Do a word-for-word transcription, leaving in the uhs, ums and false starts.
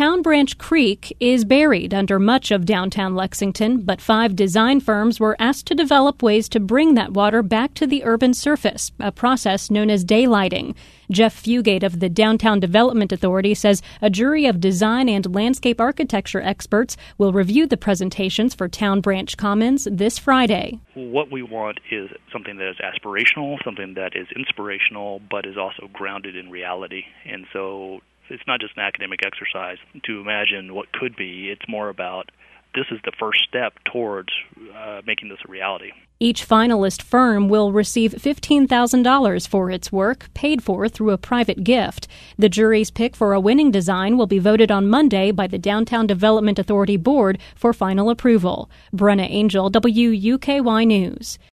Town Branch Creek is buried under much of downtown Lexington, but five design firms were asked to develop ways to bring that water back to the urban surface, a process known as daylighting. Jeff Fugate of the Downtown Development Authority says a jury of design and landscape architecture experts will review the presentations for Town Branch Commons this Friday. What we want is something that is aspirational, something that is inspirational, but is also grounded in reality. And so it's not just an academic exercise to imagine what could be. It's more about this is the first step towards uh, making this a reality. Each finalist firm will receive fifteen thousand dollars for its work, paid for through a private gift. The jury's pick for a winning design will be voted on Monday by the Downtown Development Authority Board for final approval. Brenna Angel, W U K Y News.